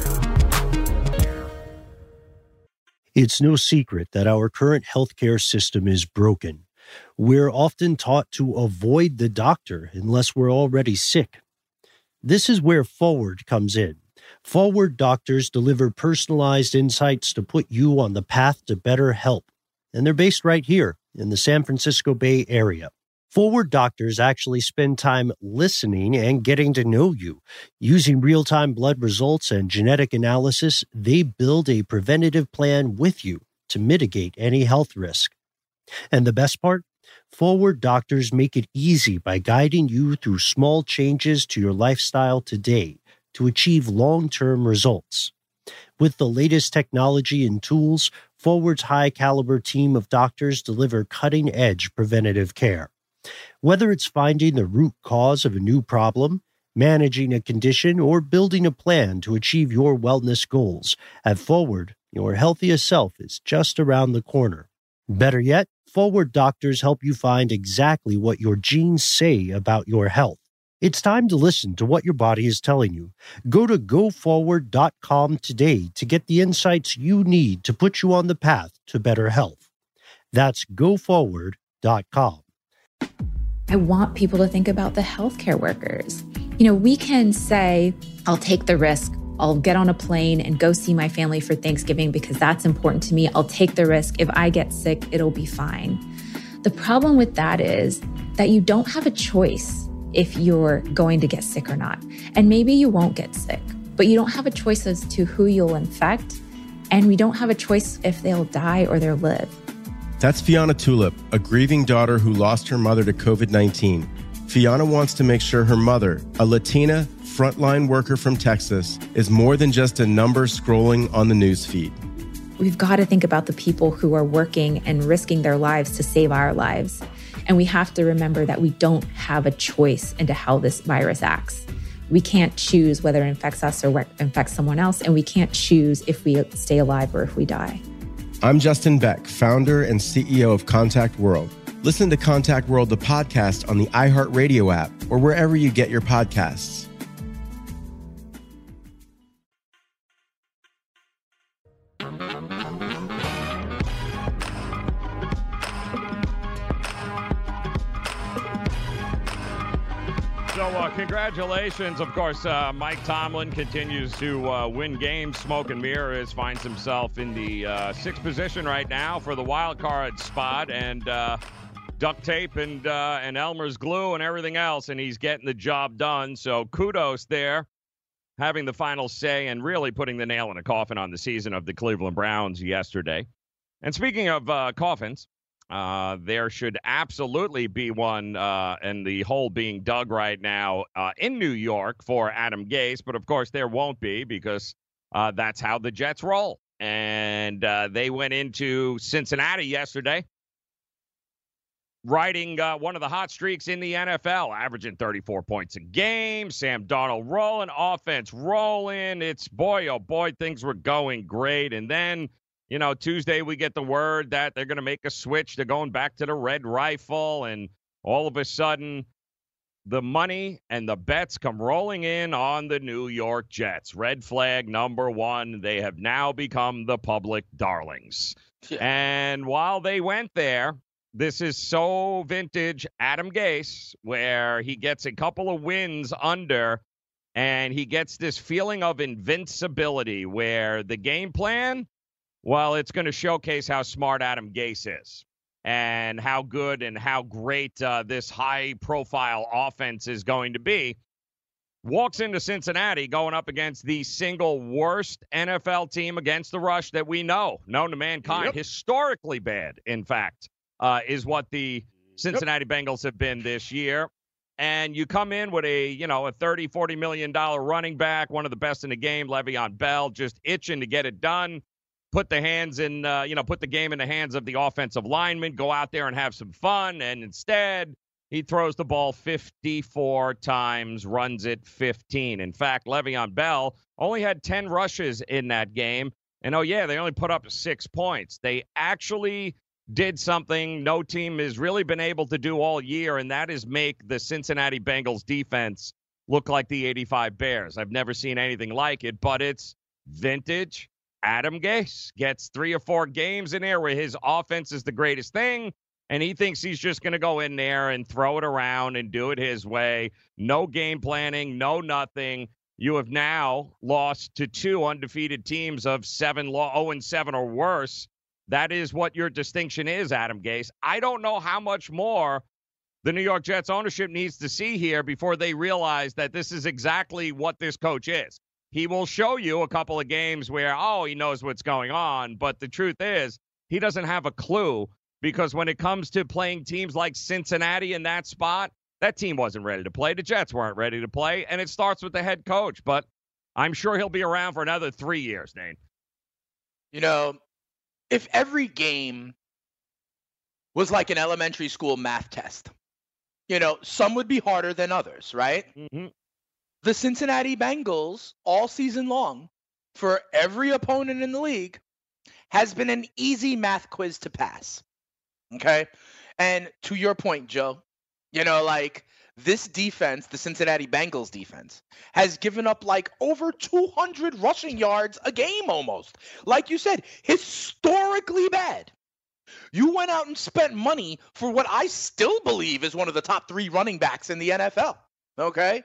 It's no secret that our current healthcare system is broken. We're often taught to avoid the doctor unless we're already sick. This is where Forward comes in. Forward doctors deliver personalized insights to put you on the path to better health, and they're based right here in the San Francisco Bay Area. Forward doctors actually spend time listening and getting to know you. Using real-time blood results and genetic analysis, they build a preventative plan with you to mitigate any health risk. And the best part? Forward doctors make it easy by guiding you through small changes to your lifestyle today to achieve long-term results. With the latest technology and tools, Forward's high-caliber team of doctors deliver cutting-edge preventative care. Whether it's finding the root cause of a new problem, managing a condition, or building a plan to achieve your wellness goals, at Forward, your healthiest self is just around the corner. Better yet, Forward doctors help you find exactly what your genes say about your health. It's time to listen to what your body is telling you. Go to GoForward.com today to get the insights you need to put you on the path to better health. That's GoForward.com. I want people to think about the healthcare workers. We can say, I'll take the risk. I'll get on a plane and go see my family for Thanksgiving because that's important to me. I'll take the risk. If I get sick, it'll be fine. The problem with that is that you don't have a choice if you're going to get sick or not. And maybe you won't get sick, but you don't have a choice as to who you'll infect. And we don't have a choice if they'll die or they'll live. That's Fiona Tulip, a grieving daughter who lost her mother to COVID-19. Fiona wants to make sure her mother, a Latina frontline worker from Texas, is more than just a number scrolling on the news feed. We've got to think about the people who are working and risking their lives to save our lives. And we have to remember that we don't have a choice into how this virus acts. We can't choose whether it infects us or infects someone else, and we can't choose if we stay alive or if we die. I'm Justin Beck, founder and CEO of Contact World. Listen to Contact World, the podcast, on the iHeartRadio app or wherever you get your podcasts. So congratulations. Of course, Mike Tomlin continues to win games. Smoke and mirrors, finds himself in the sixth position right now for the wild card spot, and duct tape and Elmer's glue and everything else, and he's getting the job done. So kudos there, having the final say and really putting the nail in a coffin on the season of the Cleveland Browns yesterday. And speaking of coffins, There should absolutely be one, and the hole being dug right now in New York for Adam Gase. But, of course, there won't be because that's how the Jets roll. And they went into Cincinnati yesterday, riding one of the hot streaks in the NFL, averaging 34 points a game. Sam Darnold rolling, offense rolling. It's, boy, oh, boy, things were going great. And then, you know, Tuesday we get the word that they're going to make a switch to going back to the red rifle. And all of a sudden, the money and the bets come rolling in on the New York Jets. Red flag number one. They have now become the public darlings. Yeah. And while they went there, this is so vintage Adam Gase, where he gets a couple of wins under, and he gets this feeling of invincibility where the game plan, well, it's going to showcase how smart Adam Gase is and how good and how great this high-profile offense is going to be. Walks into Cincinnati going up against the single worst NFL team against the rush that we know, known to mankind. Yep. Historically bad, in fact, is what the Cincinnati Bengals have been this year. And you come in with a $30, $40 million running back, one of the best in the game, Le'Veon Bell, just itching to get it done. Put the game in the hands of the offensive lineman, go out there and have some fun. And instead, he throws the ball 54 times, runs it 15. In fact, Le'Veon Bell only had 10 rushes in that game. And, they only put up 6 points. They actually did something no team has really been able to do all year, and that is make the Cincinnati Bengals defense look like the 85 Bears. I've never seen anything like it, but it's vintage Adam Gase. Gets 3 or 4 games in there where his offense is the greatest thing, and he thinks he's just going to go in there and throw it around and do it his way. No game planning, no nothing. You have now lost to 2 undefeated teams of 0-7 or worse. That is what your distinction is, Adam Gase. I don't know how much more the New York Jets ownership needs to see here before they realize that this is exactly what this coach is. He will show you a couple of games where, he knows what's going on. But the truth is, he doesn't have a clue, because when it comes to playing teams like Cincinnati in that spot, that team wasn't ready to play. The Jets weren't ready to play. And it starts with the head coach. But I'm sure he'll be around for another 3 years, Nate. If every game was like an elementary school math test, some would be harder than others, right? Mm-hmm. The Cincinnati Bengals all season long, for every opponent in the league, has been an easy math quiz to pass. Okay? And to your point, Joe, this defense, the Cincinnati Bengals defense, has given up over 200 rushing yards a game almost. Like you said, historically bad. You went out and spent money for what I still believe is one of the top 3 running backs in the NFL. Okay?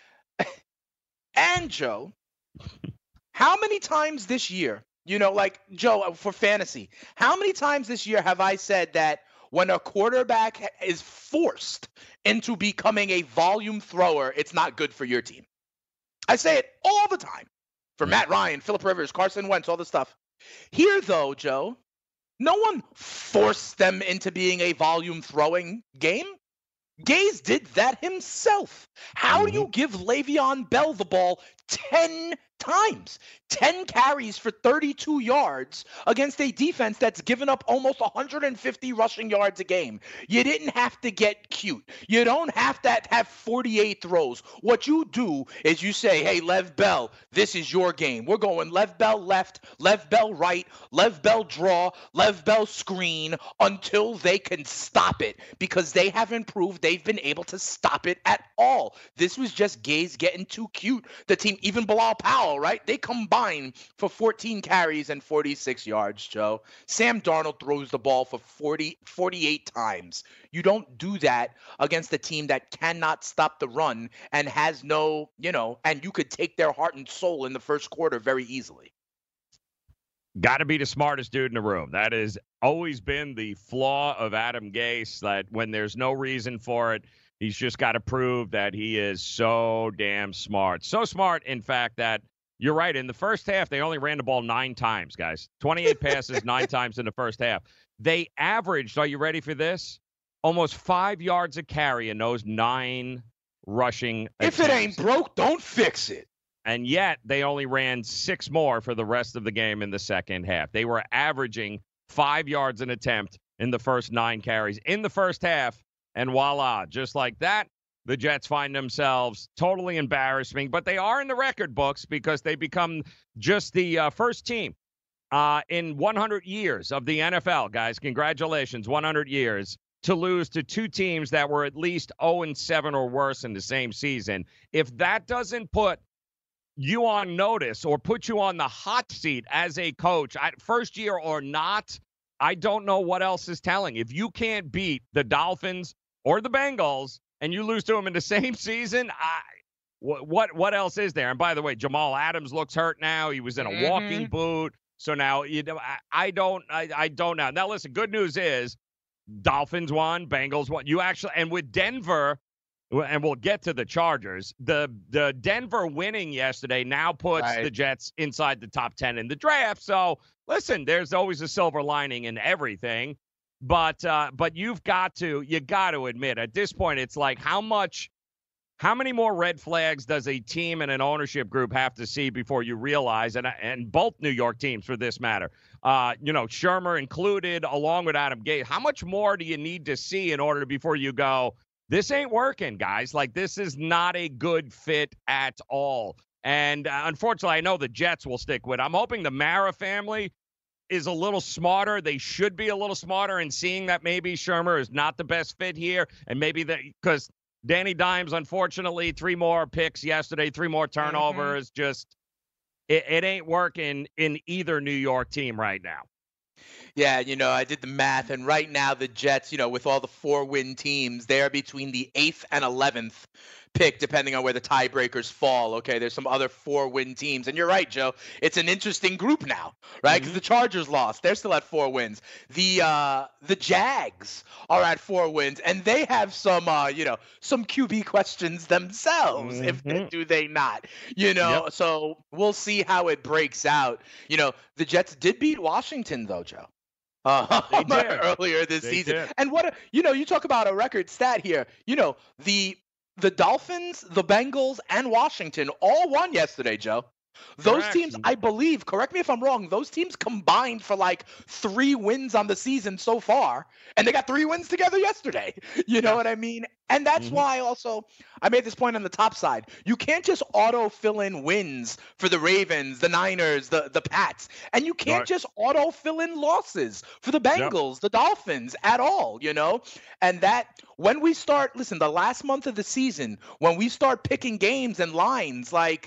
And, Joe, how many times this year, Joe, for fantasy, how many times this year have I said that when a quarterback is forced into becoming a volume thrower, it's not good for your team? I say it all the time for Matt Ryan, Phillip Rivers, Carson Wentz, all the stuff. Here, though, Joe, no one forced them into being a volume throwing game. Gase did that himself. How do you give Le'Veon Bell the ball 10 times? 10 carries for 32 yards against a defense that's given up almost 150 rushing yards a game. You didn't have to get cute. You don't have to have 48 throws. What you do is you say, hey, Lev Bell, this is your game. We're going Lev Bell left, Lev Bell right, Lev Bell draw, Lev Bell screen until they can stop it, because they haven't proved they've been able to stop it at all. This was just Gase getting too cute. The team, even Bilal Powell, right? They combined for 14 carries and 46 yards, Joe. Sam Darnold throws the ball for 48 times. You don't do that against a team that cannot stop the run and has no, and you could take their heart and soul in the first quarter very easily. Got to be the smartest dude in the room. That has always been the flaw of Adam Gase, that when there's no reason for it, he's just got to prove that he is so damn smart. So smart, in fact, that you're right. In the first half, they only ran the ball 9 times, guys. 28 passes, 9 times in the first half. They averaged, are you ready for this? Almost 5 yards a carry in those 9 rushing attempts. If it ain't broke, don't fix it. And yet, they only ran 6 more for the rest of the game in the second half. They were averaging 5 yards an attempt in the first 9 carries in the first half. And voila, just like that, the Jets find themselves totally embarrassing. But they are in the record books because they become just the first team in 100 years of the NFL, guys. Congratulations, 100 years, to lose to 2 teams that were at least 0-7 or worse in the same season. If that doesn't put you on notice or put you on the hot seat as a coach, first year or not, I don't know what else is telling. If you can't beat the Dolphins or the Bengals and you lose to them in the same season, what else is there? And by the way, Jamal Adams looks hurt now. He was in a walking boot. So now, I don't know. Now, listen, good news is Dolphins won, Bengals won. And with Denver, and we'll get to the Chargers, the Denver winning yesterday now puts the Jets inside the top 10 in the draft. So, listen, there's always a silver lining in everything. But you got to admit, at this point, it's like how many more red flags does a team and an ownership group have to see before you realize, and both New York teams for this matter, Shermer included, along with Adam Gase, how much more do you need to see in order before you go, this ain't working, guys? Like, this is not a good fit at all. And unfortunately, I know the Jets will stick with it. I'm hoping the Mara family is a little smarter. They should be a little smarter in seeing that maybe Shermer is not the best fit here. And maybe because Danny Dimes, unfortunately, 3 more picks yesterday, 3 more turnovers. Just, it ain't working in either New York team right now. Yeah, I did the math, and right now the Jets, with all the 4-win teams, they are between the 8th and 11th pick, depending on where the tiebreakers fall. Okay, there's some other 4-win teams, and you're right, Joe. It's an interesting group now, right? Because the Chargers lost; they're still at 4 wins. The Jags are at 4 wins, and they have some, some QB questions themselves. If they do, they not, So we'll see how it breaks out. The Jets did beat Washington, though, Joe. Earlier this season. Did. And you talk about a record stat here. The Dolphins, the Bengals, and Washington all won yesterday, Joe. Those teams, I believe, correct me if I'm wrong, those teams combined for like 3 wins on the season so far, and they got 3 wins together yesterday. You know what I mean? And that's why also I made this point on the top side. You can't just auto-fill in wins for the Ravens, the Niners, the Pats, and you can't just auto-fill in losses for the Bengals, the Dolphins at all, And that when we start, listen, the last month of the season, when we start picking games and lines, like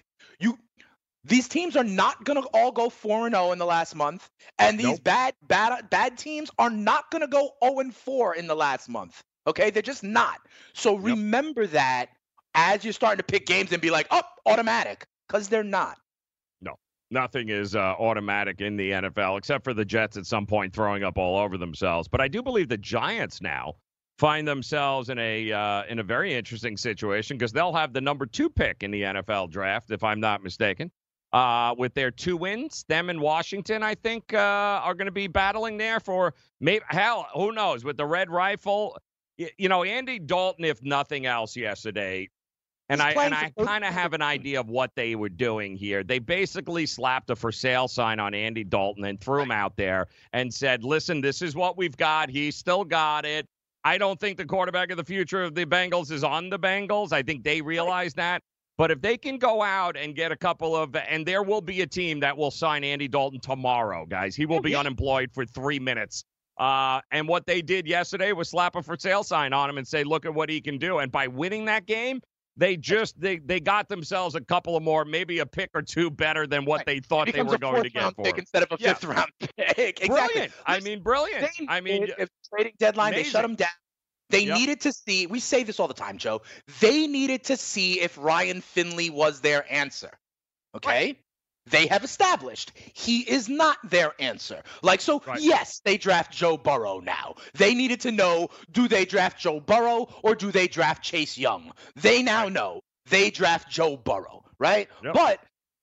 these teams are not going to all go 4-0 in the last month, and these bad teams are not going to go 0-4 in the last month. Okay, they're just not. So remember that as you're starting to pick games and be like, automatic, because they're not. No, nothing is automatic in the NFL except for the Jets at some point throwing up all over themselves. But I do believe the Giants now find themselves in a very interesting situation because they'll have the number 2 pick in the NFL draft, if I'm not mistaken. With their 2 wins, them and Washington, I think, are going to be battling there for maybe, hell, who knows, with the red rifle. Andy Dalton, if nothing else, yesterday, and I kind of have an idea of what they were doing here. They basically slapped a for sale sign on Andy Dalton and threw him out there and said, listen, this is what we've got. He's still got it. I don't think the quarterback of the future of the Bengals is on the Bengals. I think they realize that. But if they can go out and get a couple of, and there will be a team that will sign Andy Dalton tomorrow, guys. He will be unemployed for 3 minutes. And what they did yesterday was slap a for sale sign on him and say, look at what he can do. And by winning that game, they got themselves a couple of more, maybe a pick or 2 better than what they thought they were going to get for him. Instead of a 5th round pick. Exactly. Brilliant. I mean, brilliant. If trading deadline, amazing. They shut him down. They needed to see, we say this all the time, Joe, they needed to see if Ryan Finley was their answer. Okay? Right. They have established he is not their answer. Yes, they draft Joe Burrow now. They needed to know, do they draft Joe Burrow or do they draft Chase Young? They now know they draft Joe Burrow, right? Yep. But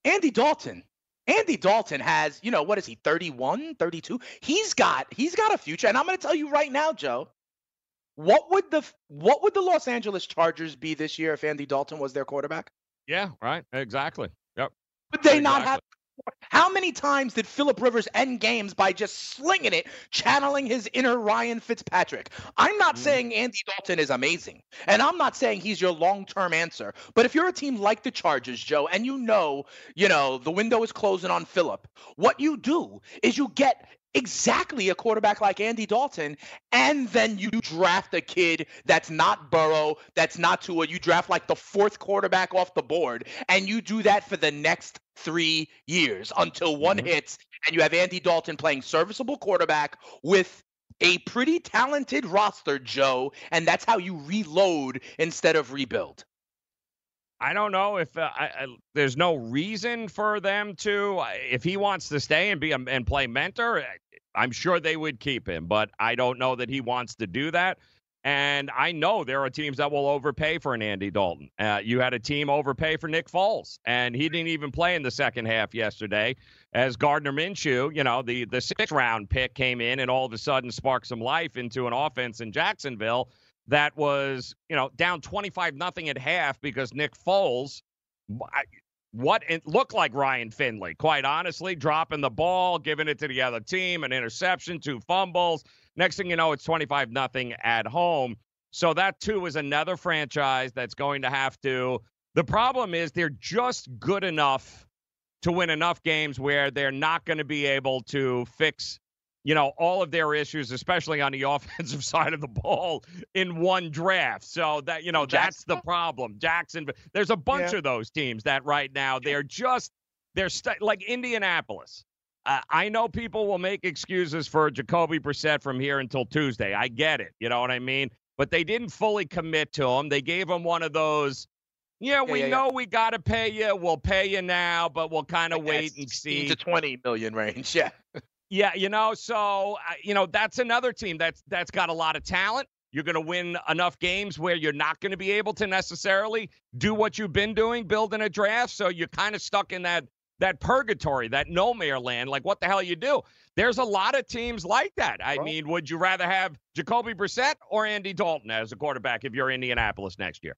Andy Dalton has, what is he, 31, 32? He's got a future. And I'm going to tell you right now, Joe, what would the Los Angeles Chargers be this year if Andy Dalton was their quarterback? Yeah, right. Exactly. Yep. Would they not have? How many times did Phillip Rivers end games by just slinging it, channeling his inner Ryan Fitzpatrick? I'm not saying Andy Dalton is amazing, and I'm not saying he's your long-term answer. But if you're a team like the Chargers, Joe, and you know the window is closing on Phillip, what you do is you get exactly a quarterback like Andy Dalton, and then you draft a kid that's not Burrow, that's not Tua. You draft like the fourth quarterback off the board, and you do that for the next 3 years until one hits, and you have Andy Dalton playing serviceable quarterback with a pretty talented roster, Joe, and that's how you reload instead of rebuild. I don't know if there's no reason for them to. If he wants to stay and play mentor, I'm sure they would keep him. But I don't know that he wants to do that. And I know there are teams that will overpay for an Andy Dalton. You had a team overpay for Nick Foles, and he didn't even play in the second half yesterday. As Gardner Minshew, the sixth-round pick came in and all of a sudden sparked some life into an offense in Jacksonville that was, down 25-0 at half because Nick Foles, it looked like Ryan Finley, quite honestly, dropping the ball, giving it to the other team, an interception, 2 fumbles. Next thing you know, it's 25-0 at home. So that, too, is another franchise that's going to have to. The problem is they're just good enough to win enough games where they're not going to be able to fix all of their issues, especially on the offensive side of the ball, in one draft. So that, that's the problem. Jacksonville, there's a bunch of those teams that right now they're like Indianapolis. I know people will make excuses for Jacoby Brissett from here until Tuesday. I get it. You know what I mean? But they didn't fully commit to him. They gave him one of those, we know we got to pay you. We'll pay you now, but we'll kind of wait and see. To 20 million range. Yeah. Yeah, so, that's another team that's got a lot of talent. You're going to win enough games where you're not going to be able to necessarily do what you've been doing, building a draft. So you're kind of stuck in that purgatory, that no-mare land. Like, what the hell you do? There's a lot of teams like that. I mean, would you rather have Jacoby Brissett or Andy Dalton as a quarterback if you're Indianapolis next year?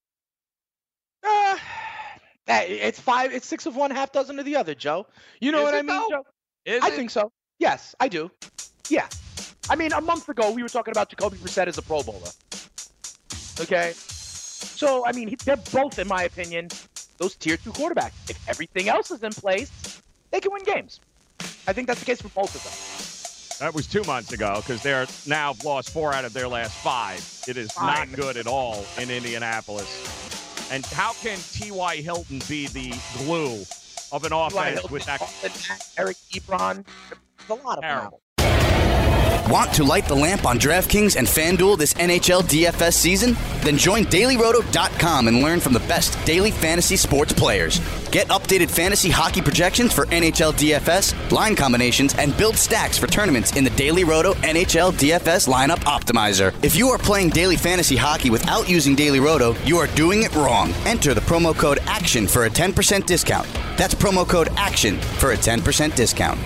It's 6 of one, half dozen of the other, Joe. You know what I mean, Joe? I think so. Yes, I do. Yeah. I mean, a month ago, we were talking about Jacoby Brissett as a Pro Bowler. Okay? So, I mean, they're both, in my opinion, those Tier 2 quarterbacks. If everything else is in place, they can win games. I think that's the case for both of them. That was 2 months ago because they're now lost 4 out of their last 5. It is not good at all in Indianapolis. And how can T.Y. Hilton be the glue of an offense with that? Eric Ebron. There's a lot of them. Want to light the lamp on DraftKings and FanDuel this NHL DFS season? Then join DailyRoto.com and learn from the best daily fantasy sports players. Get updated fantasy hockey projections for NHL DFS, line combinations, and build stacks for tournaments in the Daily Roto NHL DFS Lineup Optimizer. If you are playing daily fantasy hockey without using Daily Roto, you are doing it wrong. Enter the promo code ACTION for a 10% discount. That's promo code ACTION for a 10% discount.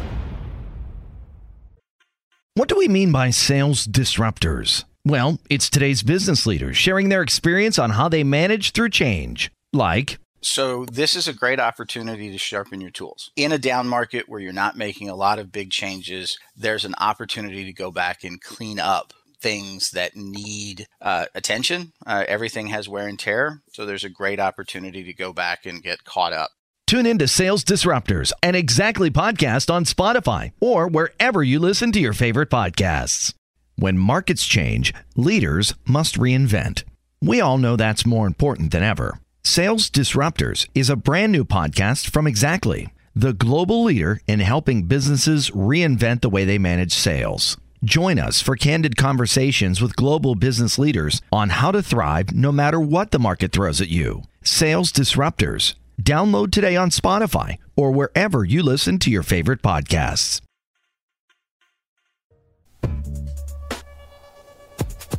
What do we mean by sales disruptors? Well, it's today's business leaders sharing their experience on how they manage through change. So this is a great opportunity to sharpen your tools. In a down market where you're not making a lot of big changes, there's an opportunity to go back and clean up things that need attention. Everything has wear and tear, so there's a great opportunity to go back and get caught up. Tune in to Sales Disruptors, an Exactly podcast on Spotify or wherever you listen to your favorite podcasts. When markets change, leaders must reinvent. We all know that's more important than ever. Sales Disruptors is a brand new podcast from Exactly, the global leader in helping businesses reinvent the way they manage sales. Join us for candid conversations with global business leaders on how to thrive no matter what the market throws at you. Sales Disruptors. Download today on Spotify or wherever you listen to your favorite podcasts.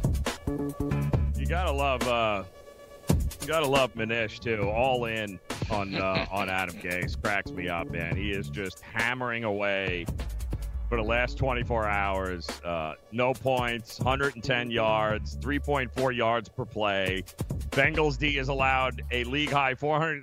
You gotta love Manish too. All in on Adam Gase. Cracks me up, man. He is just hammering away for the last 24 hours. No points, 110 yards, 3.4 yards per play. Bengals D has allowed a league-high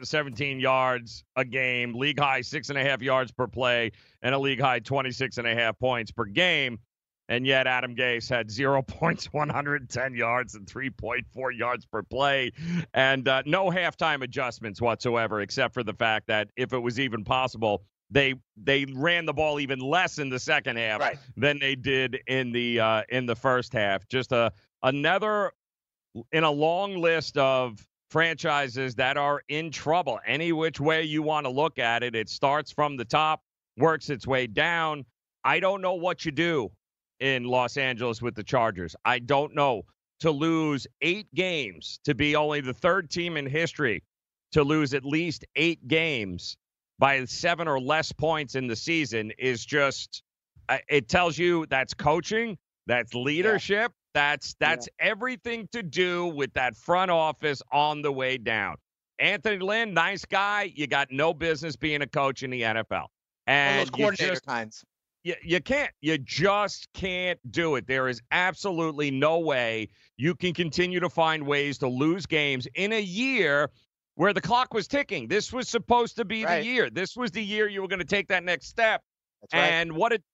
417 yards a game, league-high 6.5 yards per play, and a league-high 26.5 points per game. And yet Adam Gase had 0 points, 110 yards, and 3.4 yards per play, and no halftime adjustments whatsoever, except for the fact that if it was even possible, they ran the ball even less in the second half than they did in the first half. Just another in a long list of franchises that are in trouble. Any which way you want to look at it, it starts from the top, works its way down. I don't know what you do in Los Angeles with the Chargers. I don't know. To lose 8 games, to be only the third team in history to lose at least 8 games by 7 or less points in the season is just, it tells you that's coaching, that's leadership, that's everything to do with that front office on the way down. Anthony Lynn, nice guy. You got no business being a coach in the NFL. And those coordinator kinds. You can't. You just can't do it. There is absolutely no way you can continue to find ways to lose games in a year where the clock was ticking. This was supposed to be the year. This was the year you were going to take that next step. That's right. And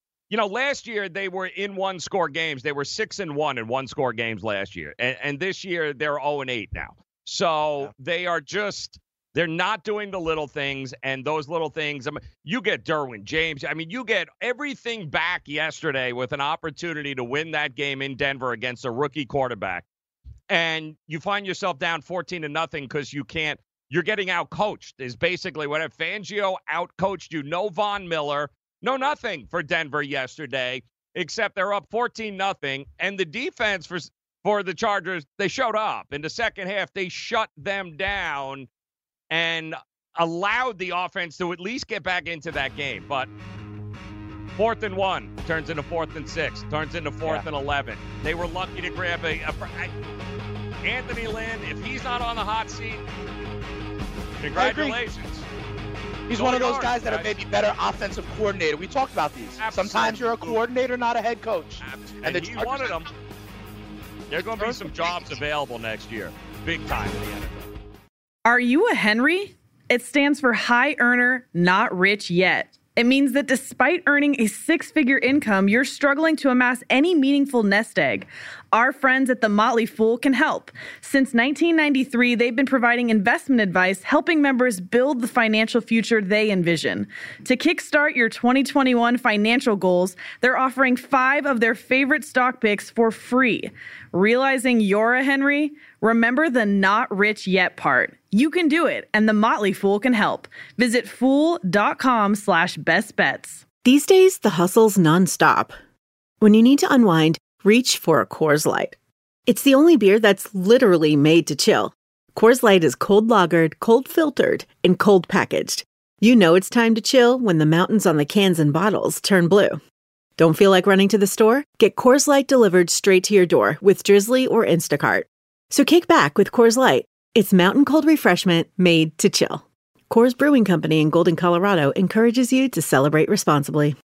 last year they were in one-score games. They were 6-1 in one-score games last year. And this year they're 0-8 now. So they are just – they're not doing the little things, and those little things, you get Derwin James. I mean, you get everything back yesterday with an opportunity to win that game in Denver against a rookie quarterback. And you find yourself down 14-0 because you can't. You're getting out-coached is basically what Fangio out-coached you. No Von Miller, no nothing for Denver yesterday, except they're up 14-0. And the defense for the Chargers, they showed up. In the second half, they shut them down and allowed the offense to at least get back into that game. But 4th and 1 turns into 4th and 6, turns into 4th and 11. They were lucky to grab Anthony Lynn. If he's not on the hot seat, congratulations. He's one of those guys that are maybe better offensive coordinator. We talked about these. Absolutely. Sometimes you're a coordinator, not a head coach. And he wanted them. There are going to be some jobs available next year. Big time in the NFL. Are you a Henry? It stands for high earner, not rich yet. It means that despite earning a 6-figure income, you're struggling to amass any meaningful nest egg. Our friends at The Motley Fool can help. Since 1993, they've been providing investment advice, helping members build the financial future they envision. To kickstart your 2021 financial goals, they're offering 5 of their favorite stock picks for free. Realizing you're a Henry? Remember the not rich yet part. You can do it, and The Motley Fool can help. Visit fool.com/best bets. These days, the hustle's nonstop. When you need to unwind, reach for a Coors Light. It's the only beer that's literally made to chill. Coors Light is cold lagered, cold filtered, and cold packaged. You know it's time to chill when the mountains on the cans and bottles turn blue. Don't feel like running to the store? Get Coors Light delivered straight to your door with Drizzly or Instacart. So kick back with Coors Light. It's mountain cold refreshment made to chill. Coors Brewing Company in Golden, Colorado encourages you to celebrate responsibly.